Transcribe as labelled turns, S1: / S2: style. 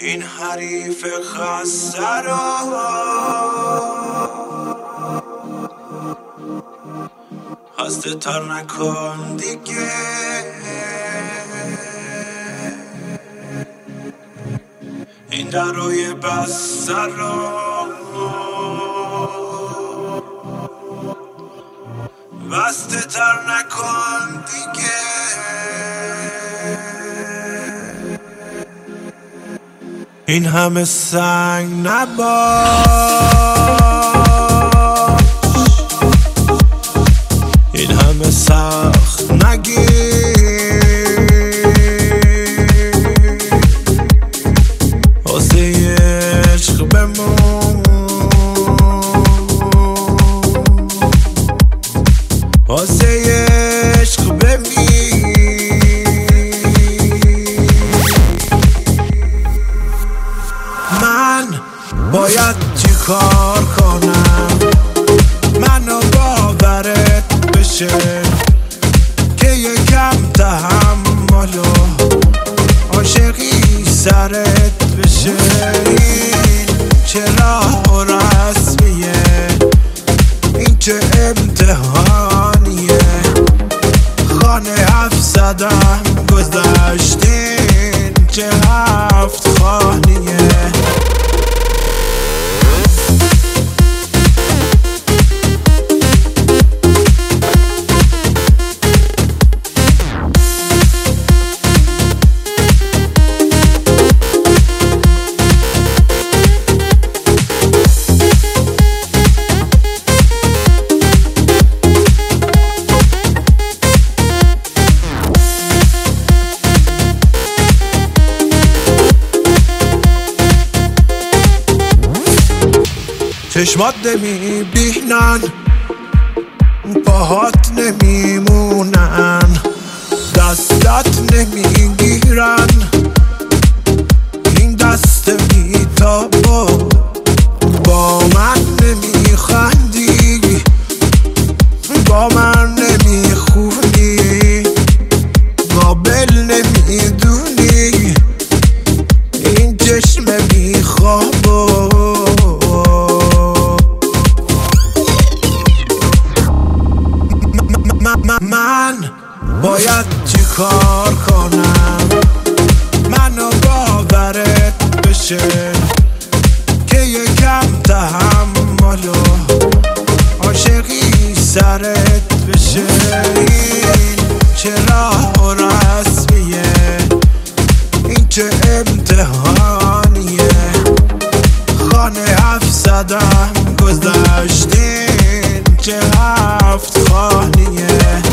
S1: این حریف خسته را خسته تر نکن دیگه. این درای بسته را بسته تر نکن دیگه. این همه سنگ نباش، این همه سخت نگیر، واسه عشق بمون، واسه عشق بمیر. من باید چی کار کنم منو باورت بشه که یکم تحمل و عاشقی سرت بشه. این چه راه و رسمیه، این چه امتحانیه، خانه 700 گذشتین چه 7 خانیه. چشمات نمیبینن، پاهات نمیمونن، دستت نمیگیرن، این دست بیتابو با من نمیخندی، با من نمیخونی، قابل نمیدونی، این چشم بیخوابو. من باید چی کار کنم منو باورت بشه که یکم تحمل و عاشقی سرت بشه. این چه راه و رسمیه، این چه امتحانیه، خانه 700 گذشتین چه 7 خانیه.